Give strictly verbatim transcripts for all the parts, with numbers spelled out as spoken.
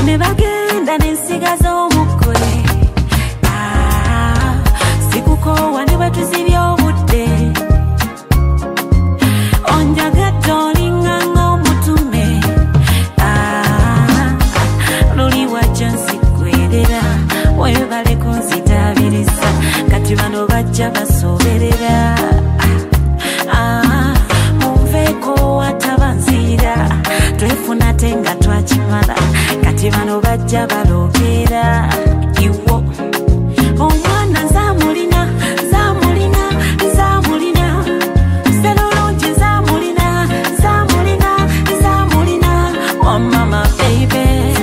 ne bagenda n'ensigaza omukwe. Ah, sikukowa ne bwe tuzibya obudde. Onjagadde olinga ng'omutume. Ah, luli wajja nsikwerera, webale kunzitabiriza, kati bano bajja basoberera. Ah, munveeko watabanzira, twefuna tenga twakimala, kati bano bajja balogera. Iwo omwana nzamulina, nzamulina, nzamulina, serolongi nzamulina, nzamulina, nzamulina, oh mama baby.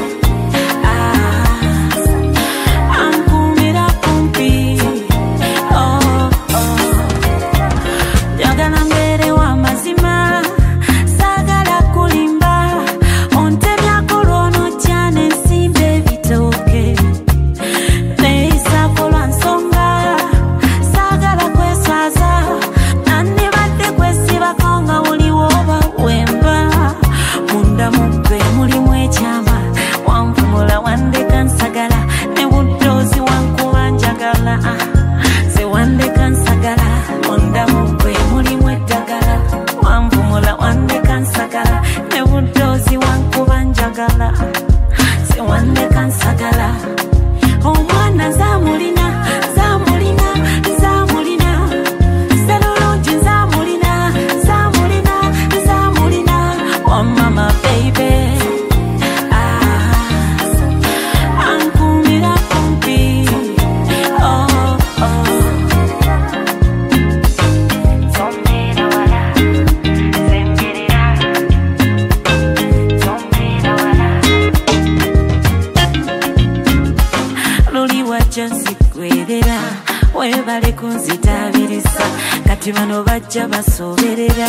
Webale kunzitabiriza, kati bano bajja basoberera.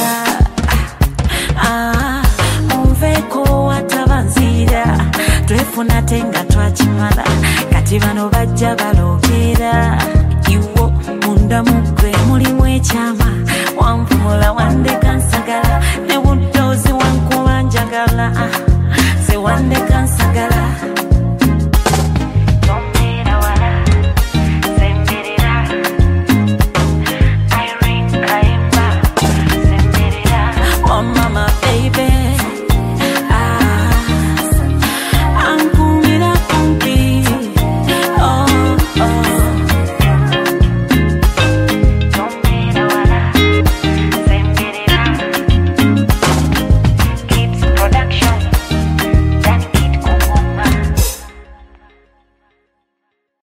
Ah, munveeko watabanzira, twefuna tenga twakimala, kati bano bajja balogera. Iwo munda mugwe mulimu ekyama, wanvumula wandeka nsagala, ne buddoozi wankuba njagala, se wandeka